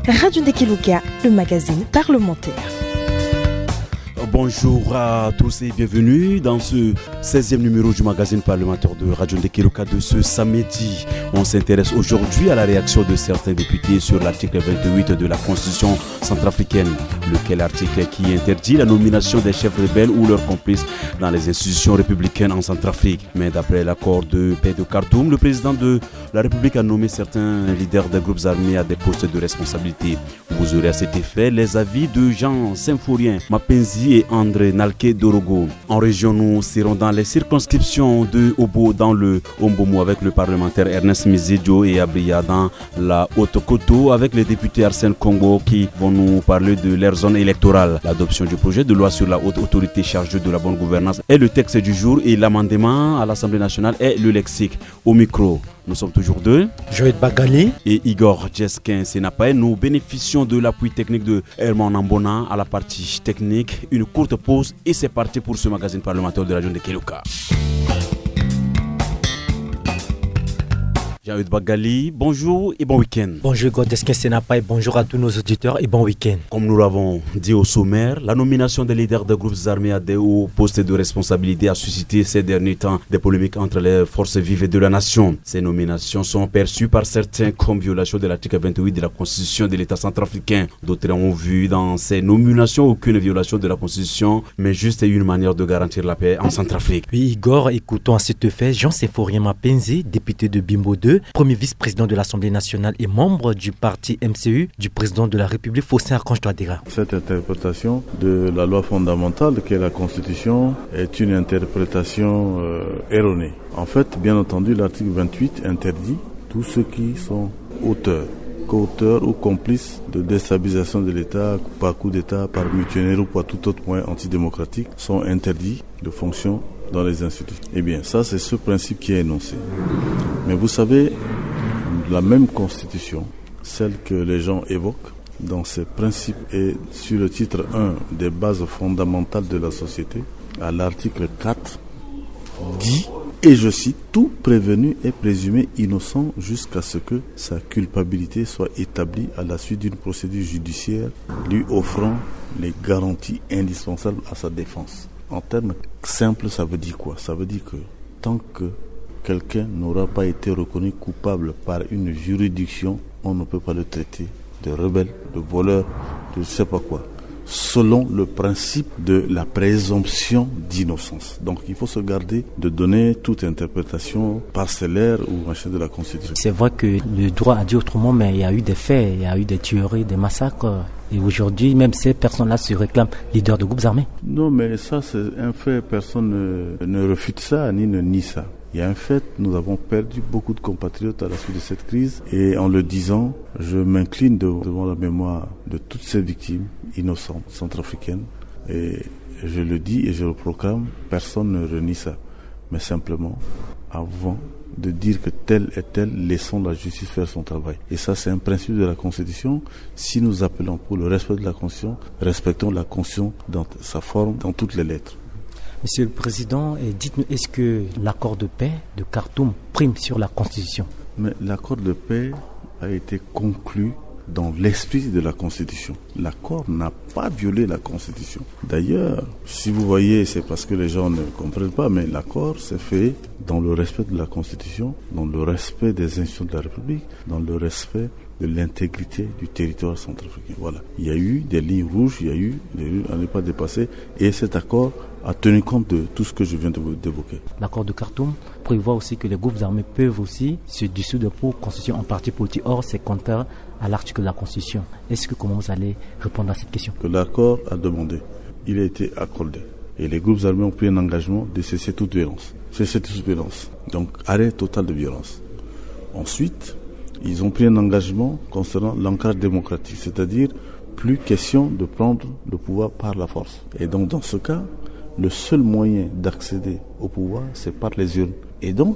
Radio Ndekeluka, le magazine parlementaire. Bonjour à tous et bienvenue dans ce 16e numéro du magazine parlementaire de Radio Ndekeluka de ce samedi. On s'intéresse aujourd'hui à la réaction de certains députés sur l'article 28 de la Constitution centrafricaine, lequel article qui interdit la nomination des chefs rebelles ou leurs complices dans les institutions républicaines en Centrafrique. Mais d'après l'accord de paix de Khartoum, le président de la République a nommé certains leaders des groupes armés à des postes de responsabilité. Vous aurez à cet effet les avis de Jean Symphorien Mapenzi et André Nalke Dorogo. En région, nous serons dans les circonscriptions de Obo dans le Ombomo avec le parlementaire Ernest Mizidio et Abria dans la Haute-Koto avec les députés Arsène Congo qui vont nous parler de leur zone électorale. L'adoption du projet de loi sur la haute autorité chargée de la bonne gouvernance est le texte du jour et l'amendement à l'Assemblée nationale est le lexique. Au micro, nous sommes toujours deux. Joël Bagali et Igor Djeskin Senapaye. Nous bénéficions de l'appui technique de Herman Ambona à la partie technique. Une courte pause et c'est parti pour ce magazine parlementaire de Radio Ndekeluka. Jean-Eudes Bagali, bonjour et bon week-end. Bonjour Godeskin Senapaye, bonjour à tous nos auditeurs et bon week-end. Comme nous l'avons dit au sommaire, la nomination des leaders des groupes armés à des hauts postes de responsabilité a suscité ces derniers temps des polémiques entre les forces vives de la nation. Ces nominations sont perçues par certains comme violation de l'article 28 de la Constitution de l'État centrafricain. D'autres ont vu dans ces nominations aucune violation de la Constitution, mais juste une manière de garantir la paix en Centrafrique. Oui Igor, écoutons à cet effet Jean Symphorien Mapenzi, député de Bimbo 2, premier vice-président de l'Assemblée nationale et membre du parti MCU du président de la République, Faustin Archange Touadéra. Cette interprétation de la loi fondamentale qu'est la Constitution est une interprétation erronée. En fait, bien entendu, l'article 28 interdit tous ceux qui sont auteurs, co-auteurs ou complices de déstabilisation de l'État par coup d'État, par mutinerie ou par tout autre moyen antidémocratique sont interdits de fonction dans les institutions. Eh bien, ça, c'est ce principe qui est énoncé. Mais vous savez, la même Constitution, celle que les gens évoquent, dans ses principes et sur le titre 1 des bases fondamentales de la société, à l'article 4, dit, et je cite, tout prévenu est présumé innocent jusqu'à ce que sa culpabilité soit établie à la suite d'une procédure judiciaire lui offrant les garanties indispensables à sa défense. En termes simples, ça veut dire quoi? Ça veut dire que tant que quelqu'un n'aura pas été reconnu coupable par une juridiction, on ne peut pas le traiter de rebelle, de voleur, de je ne sais pas quoi, selon le principe de la présomption d'innocence. Donc il faut se garder de donner toute interprétation parcellaire ou machin de la Constitution. C'est vrai que le droit a dit autrement, mais il y a eu des faits, il y a eu des tueries, des massacres. Et aujourd'hui, même ces personnes-là se réclament leaders de groupes armés. Non, mais ça, c'est un fait. Personne ne refute ça, ni ne nie ça. Il y a un fait, nous avons perdu beaucoup de compatriotes à la suite de cette crise. Et en le disant, je m'incline devant la mémoire de toutes ces victimes innocentes centrafricaines. Et je le dis et je le proclame, personne ne renie ça. Mais simplement, avant de dire que tel et tel, laissons la justice faire son travail. Et ça, c'est un principe de la Constitution. Si nous appelons pour le respect de la Constitution, respectons la Constitution dans sa forme, dans toutes les lettres. Monsieur le Président, dites-nous, est-ce que l'accord de paix de Khartoum prime sur la Constitution? Mais l'accord de paix a été conclu dans l'esprit de la Constitution. L'accord n'a pas violé la Constitution. D'ailleurs, si vous voyez, c'est parce que les gens ne comprennent pas, mais l'accord s'est fait dans le respect de la Constitution, dans le respect des institutions de la République, dans le respect de l'intégrité du territoire centrafricain. Voilà. Il y a eu des lignes rouges, il y a eu des lignes à ne pas dépasser, et cet accord a tenu compte de tout ce que je viens d'évoquer. L'accord de Khartoum prévoit aussi que les groupes armés peuvent aussi se dissoudre pour constituer un parti politique. Or, c'est contraire à l'article de la Constitution. Est-ce que comment vous allez répondre à cette question? Que l'accord a demandé, il a été accordé. Et les groupes armés ont pris un engagement de cesser toute violence. Cesser toute violence. Donc, arrêt total de violence. Ensuite, ils ont pris un engagement concernant l'ancrage démocratique, c'est-à-dire plus question de prendre le pouvoir par la force. Et donc, dans ce cas, le seul moyen d'accéder au pouvoir, c'est par les urnes. Et donc,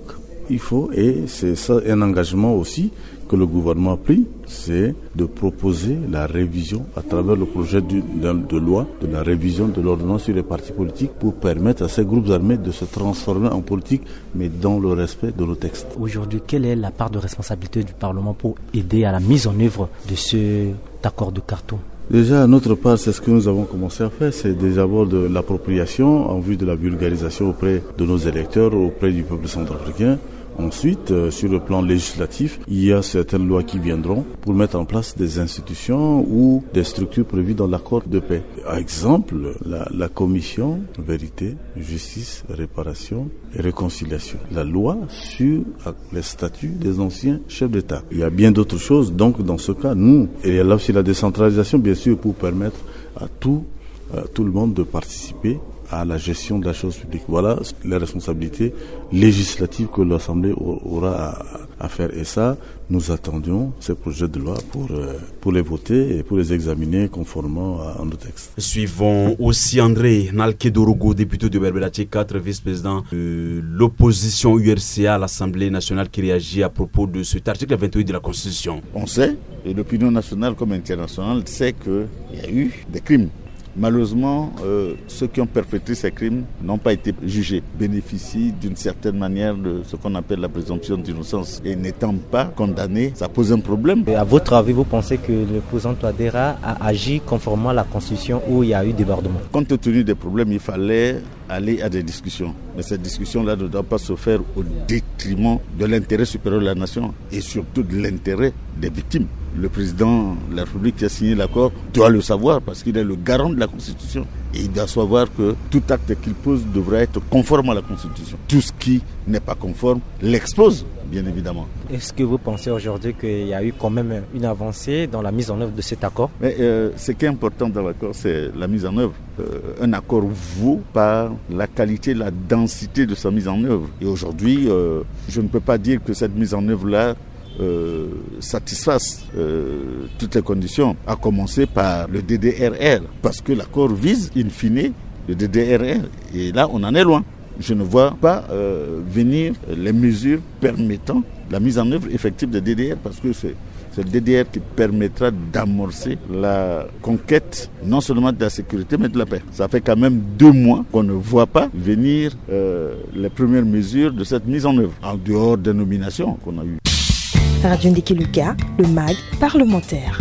il faut, et c'est ça un engagement aussi que le gouvernement a pris, c'est de proposer la révision à travers le projet de loi de la révision de l'ordonnance sur les partis politiques pour permettre à ces groupes armés de se transformer en politique, mais dans le respect de nos textes. Aujourd'hui, quelle est la part de responsabilité du Parlement pour aider à la mise en œuvre de cet accord de Khartoum? Déjà, à notre part, c'est ce que nous avons commencé à faire, c'est d'abord de l'appropriation en vue de la vulgarisation auprès de nos électeurs, auprès du peuple centrafricain. Ensuite, sur le plan législatif, il y a certaines lois qui viendront pour mettre en place des institutions ou des structures prévues dans l'accord de paix. Par exemple, la commission vérité, justice, réparation et réconciliation. La loi sur les statuts des anciens chefs d'État. Il y a bien d'autres choses. Donc, dans ce cas, nous, et il y a là aussi la décentralisation, bien sûr, pour permettre à tout le monde de participer à la gestion de la chose publique. Voilà les responsabilités législatives que l'Assemblée aura à faire. Et ça, nous attendions ces projets de loi pour les voter et pour les examiner conformément à nos textes. Suivons aussi André Nalkedorogo, député de Berberache 4, vice-président de l'opposition URCA à l'Assemblée nationale, qui réagit à propos de cet article 28 de la Constitution. On sait, et l'opinion nationale comme internationale sait qu'il y a eu des crimes. Malheureusement, ceux qui ont perpétré ces crimes n'ont pas été jugés, bénéficient d'une certaine manière de ce qu'on appelle la présomption d'innocence. Et n'étant pas condamnés, ça pose un problème. Et à votre avis, vous pensez que le président Touadéra a agi conformément à la Constitution où il y a eu débordement? Compte tenu des problèmes, il fallait aller à des discussions. Mais cette discussion-là ne doit pas se faire au détriment de l'intérêt supérieur de la nation et surtout de l'intérêt des victimes. Le président de la République qui a signé l'accord doit le savoir parce qu'il est le garant de la Constitution. Et il doit savoir que tout acte qu'il pose devra être conforme à la Constitution. Tout ce qui n'est pas conforme l'expose, bien évidemment. Est-ce que vous pensez aujourd'hui qu'il y a eu quand même une avancée dans la mise en œuvre de cet accord? Mais ce qui est important dans l'accord, c'est la mise en œuvre. Un accord vaut par la qualité, la densité de sa mise en œuvre. Et aujourd'hui, je ne peux pas dire que cette mise en œuvre-là satisfasse toutes les conditions, à commencer par le DDRR, parce que l'accord vise in fine le DDRR, et là on en est loin. Je ne vois pas venir les mesures permettant la mise en œuvre effective des DDR, parce que c'est le DDR qui permettra d'amorcer la conquête non seulement de la sécurité mais de la paix. Ça fait quand même 2 mois qu'on ne voit pas venir les premières mesures de cette mise en œuvre, en dehors des nominations qu'on a eues. Radio Ndekeluka, le MAG parlementaire.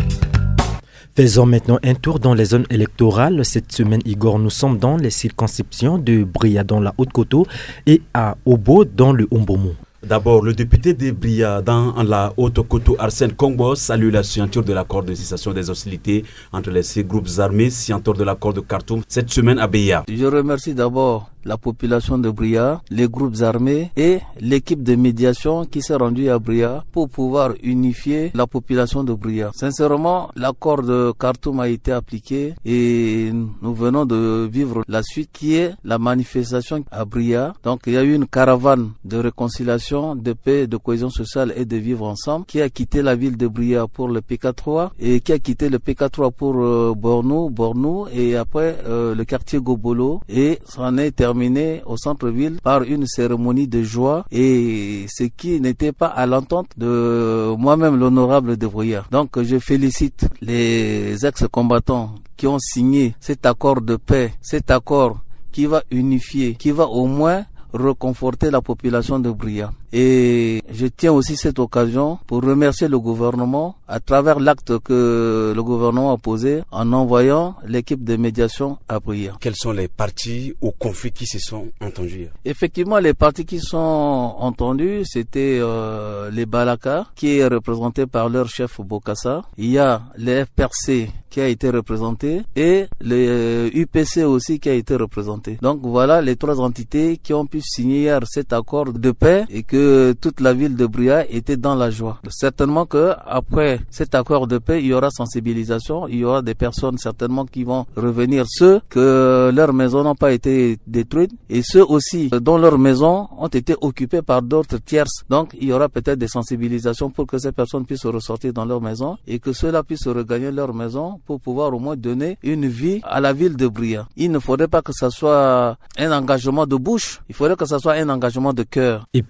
Faisons maintenant un tour dans les zones électorales. Cette semaine, Igor, nous sommes dans les circonscriptions de Bria dans la Haute-Koto et à Obo dans le Ombomo. D'abord, le député de Bria dans la Haute-Koto, Arsène Kongbo, salue la signature de l'accord de cessation des hostilités entre les 6 groupes armés signataires de l'accord de Khartoum cette semaine à Beya. Je remercie d'abord la population de Bria, les groupes armés et l'équipe de médiation qui s'est rendue à Bria pour pouvoir unifier la population de Bria. Sincèrement, l'accord de Khartoum a été appliqué et nous venons de vivre la suite qui est la manifestation à Bria. Donc il y a eu une caravane de réconciliation, de paix, de cohésion sociale et de vivre ensemble qui a quitté la ville de Bria pour le PK3 et qui a quitté le PK3 pour Bornou et après le quartier Gobolo, et ça en est terminé au centre-ville par une cérémonie de joie, et ce qui n'était pas à l'entente de moi-même, l'honorable de Brouillard. Donc je félicite les ex-combattants qui ont signé cet accord de paix, cet accord qui va unifier, qui va au moins reconforter la population de Bria. Et je tiens aussi cette occasion pour remercier le gouvernement à travers l'acte que le gouvernement a posé en envoyant l'équipe de médiation à Bria. Quels sont les partis au conflit qui se sont entendus? Effectivement, les partis qui sont entendus, c'était les Balaka, qui est représenté par leur chef Bokassa. Il y a les FPRC qui a été représenté et le UPC aussi qui a été représenté. Donc voilà les 3 entités qui ont pu signer hier cet accord de paix et que toute la ville de Bria était dans la joie. Certainement que après cet accord de paix, il y aura sensibilisation, il y aura des personnes certainement qui vont revenir, ceux que leurs maisons n'ont pas été détruites et ceux aussi dont leurs maisons ont été occupées par d'autres tierces. Donc il y aura peut-être des sensibilisations pour que ces personnes puissent ressortir dans leur maison et que ceux-là puissent regagner leur maison pour pouvoir au moins donner une vie à la ville de Bria. Il ne faudrait pas que ça soit un engagement de bouche, il faudrait que ça soit un engagement de cœur. Et puis Igor,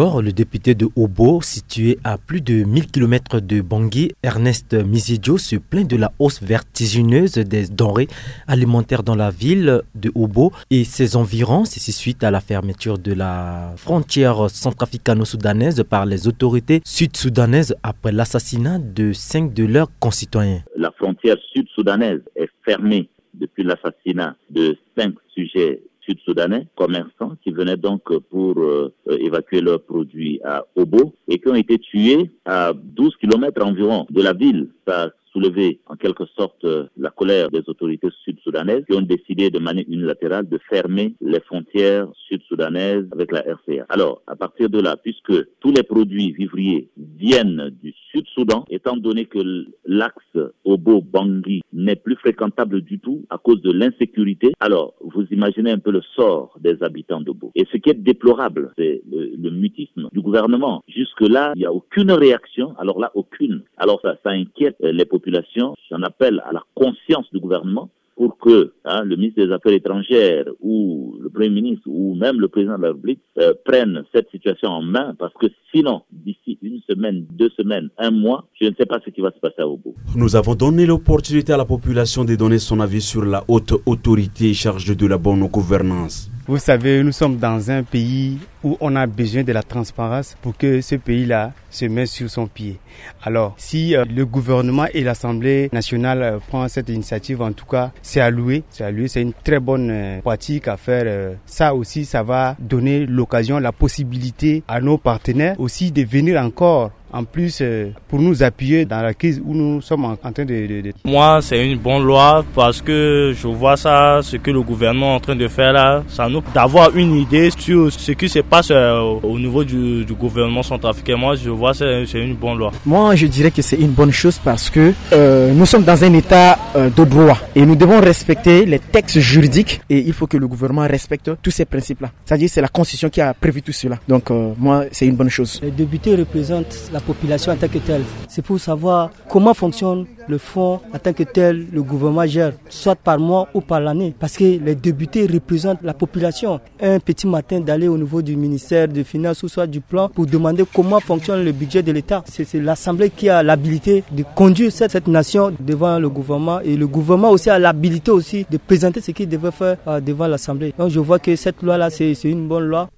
Alors, le député de Obo, situé à plus de 1000 km de Bangui, Ernest Mizidjo, se plaint de la hausse vertigineuse des denrées alimentaires dans la ville de Obo et ses environs. C'est suite à la fermeture de la frontière centrafricano-soudanaise par les autorités sud-soudanaises après l'assassinat de 5 de leurs concitoyens. La frontière sud-soudanaise est fermée depuis l'assassinat de 5 sujets sud-soudanais, commerçants, qui venaient donc pour évacuer leurs produits à Obo et qui ont été tués à 12 km environ de la ville. Ça a soulevé en quelque sorte la colère des autorités sud-soudanaises qui ont décidé de manière unilatérale de fermer les frontières sud-soudanaises avec la RCA. Alors, à partir de là, puisque tous les produits vivriers viennent du Sud-Soudan, étant donné que l'axe Obo-Bangui n'est plus fréquentable du tout à cause de l'insécurité, alors vous imaginez un peu le sort des habitants d'Obo. Et ce qui est déplorable, c'est le mutisme du gouvernement. Jusque-là, il n'y a aucune réaction, alors là, aucune. Alors ça inquiète les populations. J'en appelle à la conscience du gouvernement pour que le ministre des Affaires étrangères ou le Premier ministre ou même le président de la République prennent cette situation en main, parce que sinon, d'ici une semaine, 2 semaines, 1 mois, je ne sais pas ce qui va se passer à Obo. Nous avons donné l'opportunité à la population de donner son avis sur la haute autorité chargée de la bonne gouvernance. Vous savez, nous sommes dans un pays où on a besoin de la transparence pour que ce pays-là se mette sur son pied. Alors, si le gouvernement et l'Assemblée nationale prennent cette initiative, en tout cas, c'est à louer. C'est une très bonne pratique à faire. Ça aussi, ça va donner l'occasion, la possibilité à nos partenaires aussi de venir encore en plus pour nous appuyer dans la crise où nous sommes en train de... Moi, c'est une bonne loi parce que je vois ça, ce que le gouvernement est en train de faire là, ça nous d'avoir une idée sur ce qui se passe au niveau du gouvernement centrafricain. Moi, je vois c'est une bonne loi. Moi, je dirais que c'est une bonne chose parce que nous sommes dans un état de droit et nous devons respecter les textes juridiques et il faut que le gouvernement respecte tous ces principes-là. C'est-à-dire c'est la Constitution qui a prévu tout cela. Donc moi, c'est une bonne chose. Les députés représentent la population en tant que telle. C'est pour savoir comment fonctionne le fonds en tant que tel, le gouvernement gère, soit par mois ou par l'année. Parce que les députés représentent la population. Un petit matin d'aller au niveau du ministère des Finances ou soit du plan pour demander comment fonctionne le budget de l'État. C'est l'Assemblée qui a l'habilité de conduire cette nation devant le gouvernement et le gouvernement aussi a l'habilité aussi de présenter ce qu'il devait faire devant l'Assemblée. Donc je vois que cette loi-là, c'est une bonne loi.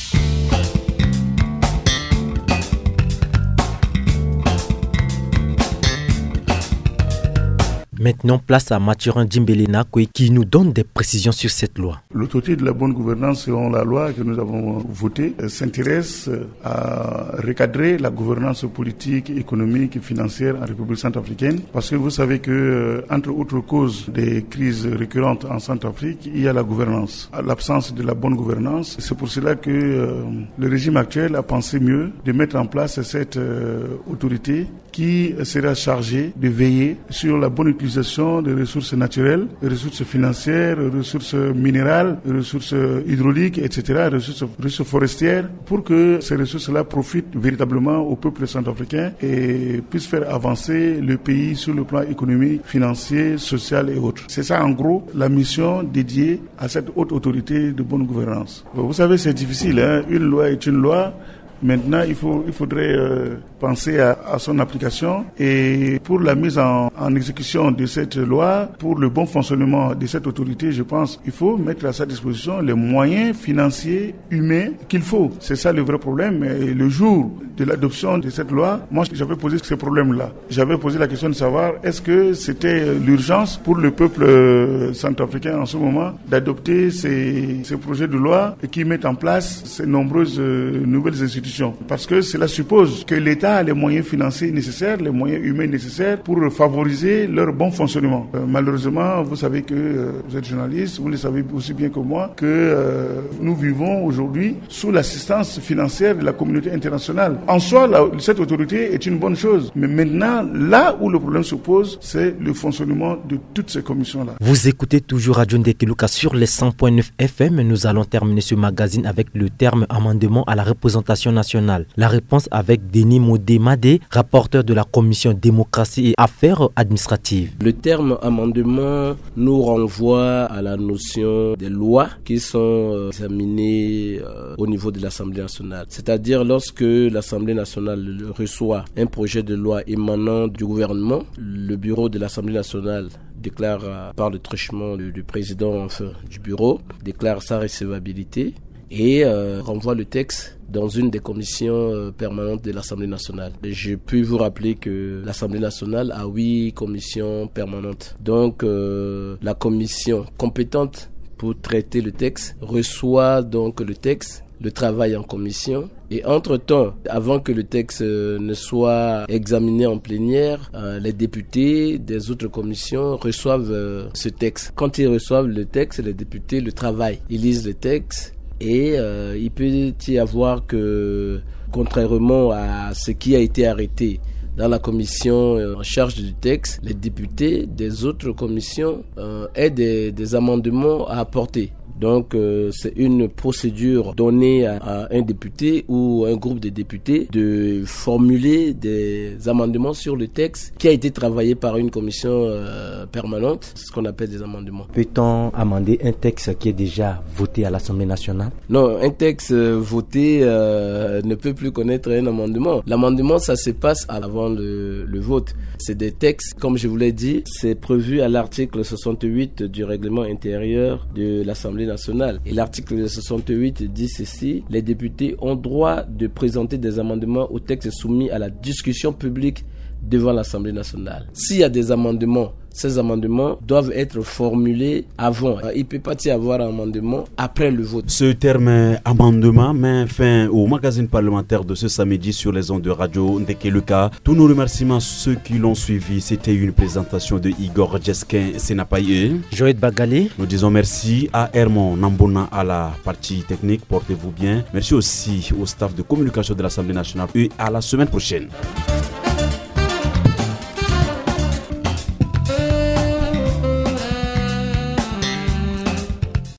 Maintenant, place à Mathurin Djimbelena qui nous donne des précisions sur cette loi. L'autorité de la bonne gouvernance, selon la loi que nous avons votée, s'intéresse à recadrer la gouvernance politique, économique et financière en République centrafricaine. Parce que vous savez que, entre autres causes des crises récurrentes en Centrafrique, il y a la gouvernance. L'absence de la bonne gouvernance, c'est pour cela que le régime actuel a pensé mieux de mettre en place cette autorité qui sera chargée de veiller sur la bonne utilisation des ressources naturelles, des ressources financières, des ressources minérales, des ressources hydrauliques, etc., ressources forestières, pour que ces ressources-là profitent véritablement au peuple centrafricain et puissent faire avancer le pays sur le plan économique, financier, social et autres. C'est ça, en gros, la mission dédiée à cette haute autorité de bonne gouvernance. Vous savez, c'est difficile, hein? Une loi est une loi. Maintenant, il faudrait penser à son application et pour la mise en exécution de cette loi, pour le bon fonctionnement de cette autorité, je pense qu'il faut mettre à sa disposition les moyens financiers, humains qu'il faut. C'est ça le vrai problème. Et le jour de l'adoption de cette loi, moi j'avais posé ce problème-là. J'avais posé la question de savoir est-ce que c'était l'urgence pour le peuple centrafricain en ce moment d'adopter ces projets de loi et qui mettent en place ces nombreuses nouvelles institutions. Parce que cela suppose que l'État a les moyens financiers nécessaires, les moyens humains nécessaires pour favoriser leur bon fonctionnement. Malheureusement, vous savez que vous êtes journaliste, vous le savez aussi bien que moi, que nous vivons aujourd'hui sous l'assistance financière de la communauté internationale. En soi, cette autorité est une bonne chose. Mais maintenant, là où le problème se pose, c'est le fonctionnement de toutes ces commissions-là. Vous écoutez toujours Radio Ndekeluka sur les 100.9 FM. Nous allons terminer ce magazine avec le terme amendement à la représentation nationale nationale. La réponse avec Denis Modé-Madé, rapporteur de la commission démocratie et affaires administratives. Le terme amendement nous renvoie à la notion des lois qui sont examinées au niveau de l'Assemblée nationale. C'est-à-dire lorsque l'Assemblée nationale reçoit un projet de loi émanant du gouvernement, le bureau de l'Assemblée nationale déclare par le truchement du président du bureau, déclare sa recevabilité et renvoie le texte dans une des commissions permanentes de l'Assemblée nationale. Je puis vous rappeler que l'Assemblée nationale a 8 commissions permanentes. Donc la commission compétente pour traiter le texte reçoit donc le texte, le travail en commission. Et entre-temps, avant que le texte ne soit examiné en plénière, les députés des autres commissions reçoivent ce texte. Quand ils reçoivent le texte, les députés le travaillent. Ils lisent le texte et il peut y avoir que, contrairement à ce qui a été arrêté dans la commission en charge du texte, les députés des autres commissions aient des amendements à apporter. Donc c'est une procédure donnée à un député ou un groupe de députés de formuler des amendements sur le texte qui a été travaillé par une commission permanente, ce qu'on appelle des amendements. Peut-on amender un texte qui est déjà voté à l'Assemblée nationale? Non, un texte voté ne peut plus connaître un amendement. L'amendement, ça se passe avant le vote. C'est des textes, comme je vous l'ai dit, c'est prévu à l'article 68 du règlement intérieur de l'Assemblée nationale. Et l'article 68 dit ceci: les députés ont droit de présenter des amendements au texte soumis à la discussion publique devant l'Assemblée nationale. S'il y a des amendements, ces amendements doivent être formulés avant. Il ne peut pas y avoir un amendement après le vote. Ce terme amendement met fin au magazine parlementaire de ce samedi sur les ondes de Radio Ndekeluka. Tous nos remerciements à ceux qui l'ont suivi. C'était une présentation de Igor Djeskin Senapaye. Joël Bagalé. Nous disons merci à Hermon Nambona à la partie technique. Portez-vous bien. Merci aussi au staff de communication de l'Assemblée nationale et à la semaine prochaine.